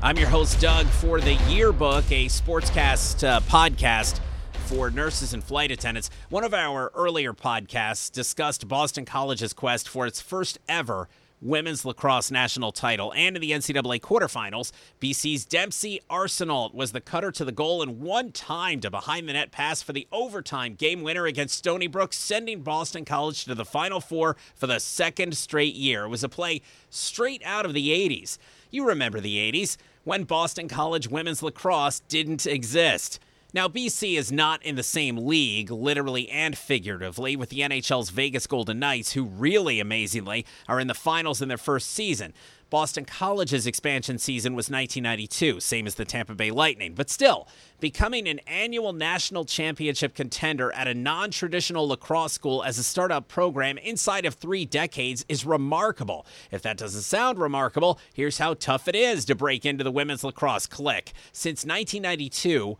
I'm your host, Doug, for The Yearbook, a sportscast podcast for nurses and flight attendants. One of our earlier podcasts discussed Boston College's quest for its first ever women's lacrosse national title. And in the NCAA quarterfinals, BC's Dempsey Arsenault was the cutter to the goal and one-timed a behind-the-net pass for the overtime game winner against Stony Brook, sending Boston College to the Final Four for the second straight year. It was a play straight out of the 80s. You remember the 80s, when Boston College women's lacrosse didn't exist. Now, BC is not in the same league, literally and figuratively, with the NHL's Vegas Golden Knights, who really amazingly are in the finals in their first season. Boston College's expansion season was 1992, same as the Tampa Bay Lightning. But still, becoming an annual national championship contender at a non-traditional lacrosse school as a startup program inside of 3 decades is remarkable. If that doesn't sound remarkable, here's how tough it is to break into the women's lacrosse clique. Since 1992,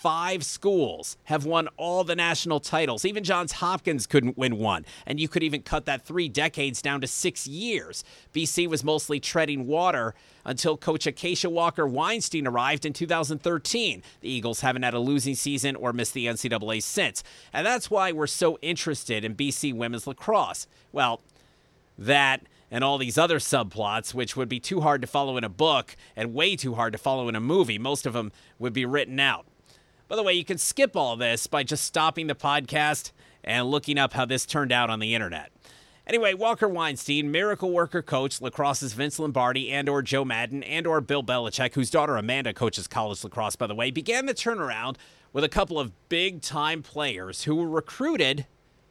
5 schools have won all the national titles. Even Johns Hopkins couldn't win one. And you could even cut that 3 decades down to 6 years. BC was mostly treading water until coach Acacia Walker-Weinstein arrived in 2013. The Eagles haven't had a losing season or missed the NCAA since. And that's why we're so interested in BC women's lacrosse. Well, that and all these other subplots, which would be too hard to follow in a book and way too hard to follow in a movie. Most of them would be written out. By the way, you can skip all this by just stopping the podcast and looking up how this turned out on the internet. Anyway, Walker-Weinstein, miracle worker coach, lacrosse's Vince Lombardi and or Joe Madden and or Bill Belichick, whose daughter Amanda coaches college lacrosse, by the way, began the turnaround with a couple of big-time players who were recruited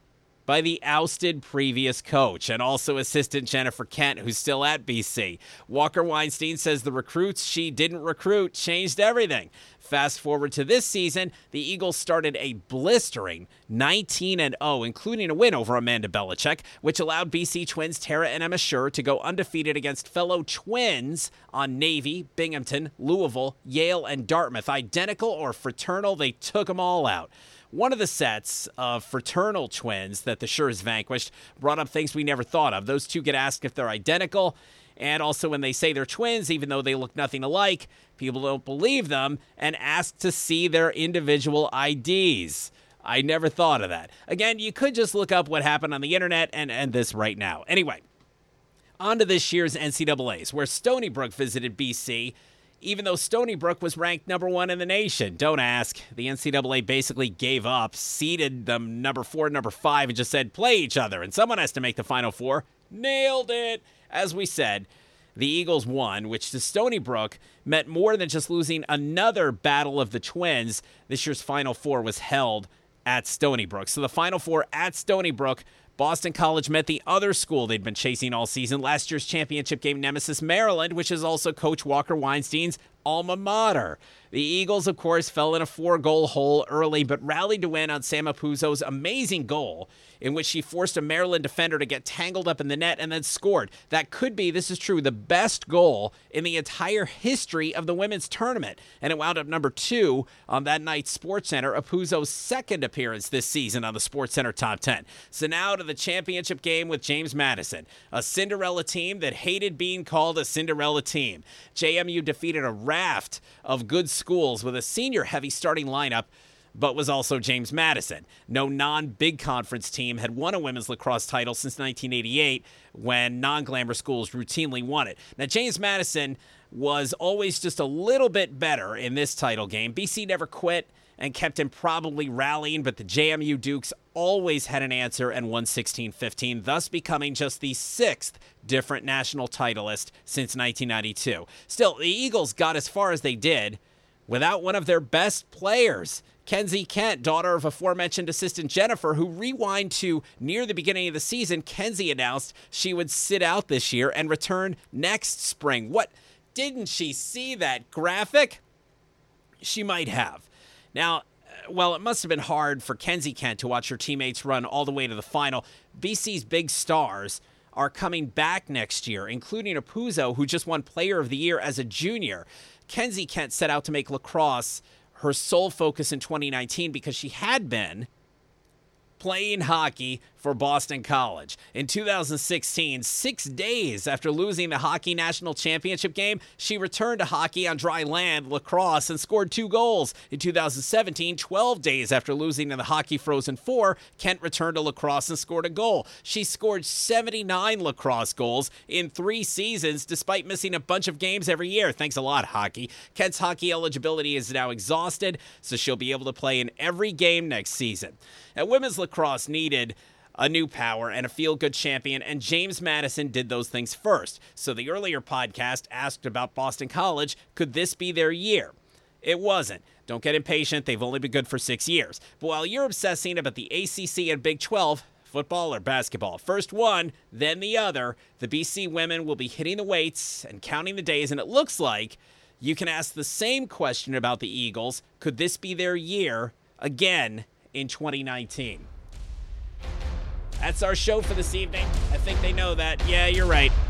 by the ousted previous coach and also assistant Jennifer Kent, who's still at BC. Walker-Weinstein says the recruits she didn't recruit changed everything. Fast forward to this season, the Eagles started a blistering 19-0, including a win over Amanda Belichick, which allowed BC twins Tara and Emma Schur to go undefeated against fellow twins on Navy, Binghamton, Louisville, Yale, and Dartmouth. Identical or fraternal, they took them all out. One of the sets of fraternal twins that the Schurs vanquished brought up things we never thought of. Those two get asked if they're identical, and also when they say they're twins, even though they look nothing alike, people don't believe them and ask to see their individual IDs. I never thought of that. Again, you could just look up what happened on the internet and end this right now. Anyway, on to this year's NCAAs, where Stony Brook visited BC, even though Stony Brook was ranked number 1 in the nation. Don't ask. The NCAA basically gave up, seeded them number 4, number 5, and just said, play each other, and someone has to make the Final Four. Nailed it. As we said, the Eagles won, which to Stony Brook meant more than just losing another battle of the twins. This year's Final Four was held at Stony Brook. So the Final Four at Stony Brook, Boston College met the other school they'd been chasing all season, last year's championship game nemesis, Maryland, which is also Coach Walker-Weinstein's alma mater. The Eagles, of course, fell in a 4-goal hole early, but rallied to win on Sam Apuzzo's amazing goal, in which she forced a Maryland defender to get tangled up in the net and then scored. That could be, this is true, the best goal in the entire history of the women's tournament. And it wound up number 2 on that night's SportsCenter, Apuzzo's second appearance this season on the SportsCenter Top 10. So now to the championship game with James Madison, a Cinderella team that hated being called a Cinderella team. JMU defeated a raft of good schools with a senior-heavy starting lineup, but was also James Madison. No non-big conference team had won a women's lacrosse title since 1988, when non-glamour schools routinely won it. Now, James Madison was always just a little bit better in this title game. BC never quit and kept improbably rallying, but the JMU Dukes always had an answer and won 16-15, thus becoming just the 6th different national titleist since 1992. Still, the Eagles got as far as they did without one of their best players, Kenzie Kent, daughter of aforementioned assistant Jennifer, who rewind to near the beginning of the season. Kenzie announced she would sit out this year and return next spring. What? Didn't she see that graphic? She might have. Now, well, it must have been hard for Kenzie Kent to watch her teammates run all the way to the final. BC's big stars are coming back next year, including Apuzzo, who just won Player of the Year as a junior. Kenzie Kent set out to make lacrosse her sole focus in 2019 because she had been playing hockey for Boston College. In 2016, 6 days after losing the hockey national championship game, she returned to hockey on dry land, lacrosse, and scored 2 goals. In 2017, 12 days after losing in the Hockey Frozen Four, Kent returned to lacrosse and scored a goal. She scored 79 lacrosse goals in 3 seasons, despite missing a bunch of games every year. Thanks a lot, hockey. Kent's hockey eligibility is now exhausted, so she'll be able to play in every game next season. And women's lacrosse needed a new power and a feel-good champion, and James Madison did those things first. So the earlier podcast asked about Boston College, could this be their year? It wasn't. Don't get impatient, they've only been good for 6 years. But while you're obsessing about the ACC and Big 12, football or basketball, first one, then the other, the BC women will be hitting the weights and counting the days, and it looks like you can ask the same question about the Eagles. Could this be their year again in 2019? That's our show for this evening. I think they know that. Yeah, you're right.